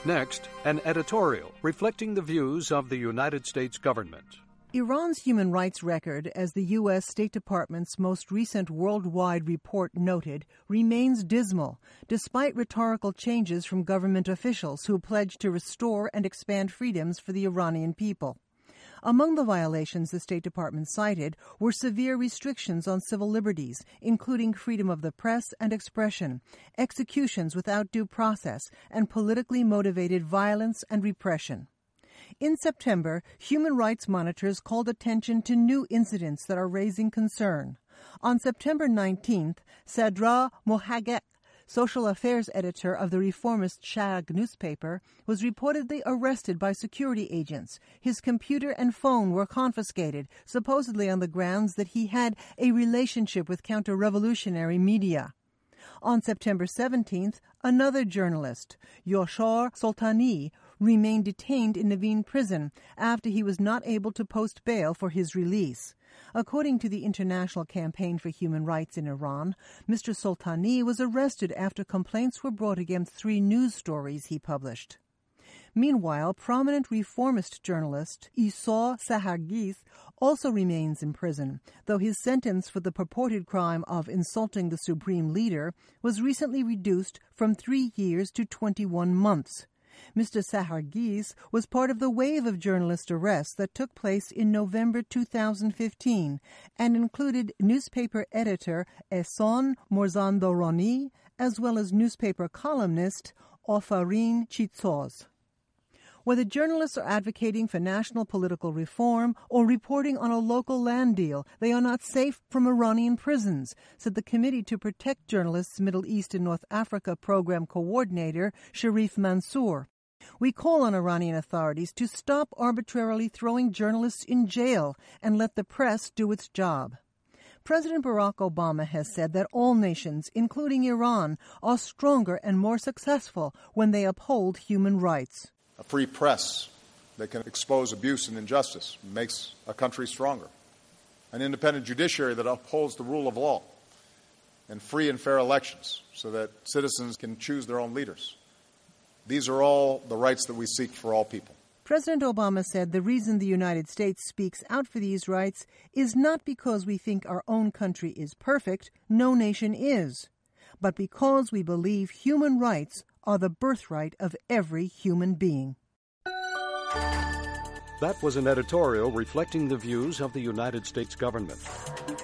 Next, an editorial reflecting the views of the United States government. Iran's human rights record, as the U.S. State Department's most recent worldwide report noted, remains dismal, despite rhetorical changes from government officials who pledged to restore and expand freedoms for the Iranian people. Among the violations the State Department cited were severe restrictions on civil liberties, including freedom of the press and expression, executions without due process, and politically motivated violence and repression. In September, human rights monitors called attention to new incidents that are raising concern. On September 19th, Sadra Mohaghegh, social affairs editor of the reformist Shargh newspaper, was reportedly arrested by security agents. His computer and phone were confiscated, supposedly on the grounds that he had a relationship with counter-revolutionary media. On September 17th, another journalist, Yoshar Soltani, remained detained in Evin prison after he was not able to post bail for his release. According to the International Campaign for Human Rights in Iran, Mr. Soltani was arrested after complaints were brought against 3 news stories he published. Meanwhile, prominent reformist journalist Isa Saharghis also remains in prison, though his sentence for the purported crime of insulting the supreme leader was recently reduced from 3 years to 21 months. Mr. Saharghis was part of the wave of journalist arrests that took place in November 2015 and included newspaper editor Ehsan Morzandorani as well as newspaper columnist Ofarin Chitsoz. Whether journalists are advocating for national political reform or reporting on a local land deal, they are not safe from Iranian prisons, said the Committee to Protect Journalists Middle East and North Africa Program Coordinator Sharif Mansour. We call on Iranian authorities to stop arbitrarily throwing journalists in jail and let the press do its job. President Barack Obama has said that all nations, including Iran, are stronger and more successful when they uphold human rights. A free press that can expose abuse and injustice makes a country stronger. An independent judiciary that upholds the rule of law, and free and fair elections so that citizens can choose their own leaders. These are all the rights that we seek for all people. President Obama said the reason the United States speaks out for these rights is not because we think our own country is perfect, no nation is, but because we believe human rights are the birthright of every human being. That was an editorial reflecting the views of the United States government.